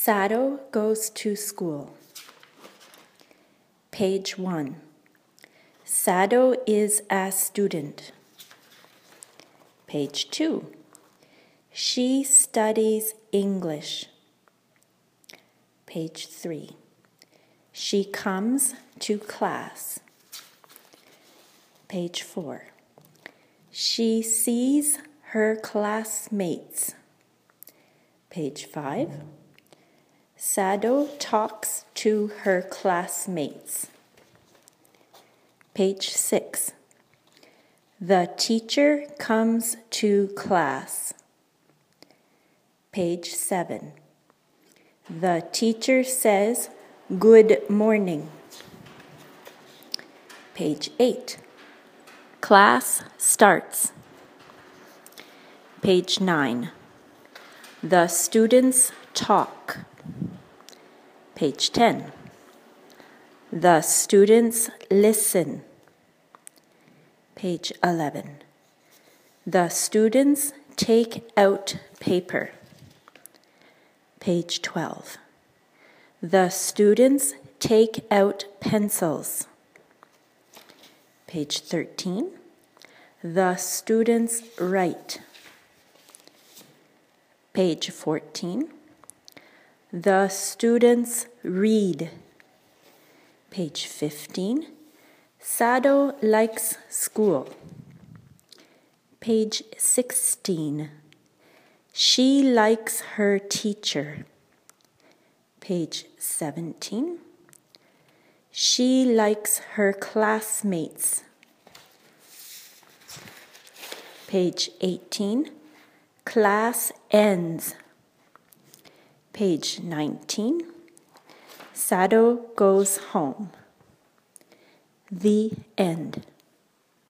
Sado goes to school. Page 1. Sado is a student. Page 2. She studies English. Page 3. She comes to class. Page 4. She sees her classmates. Page 5. Sado talks to her classmates. Page 6. The teacher comes to class. Page 7. The teacher says, "Good morning." Page 8. Class starts. Page 9. The students talk. Page 10. The students listen. Page 11. The students take out paper. Page 12. The students take out pencils. Page 13. The students write. Page 14. The students read. Page 15. Sado likes school. Page 16. She likes her teacher. Page 17. She likes her classmates. Page 18. Class ends. Page 19. Sado goes home. The end.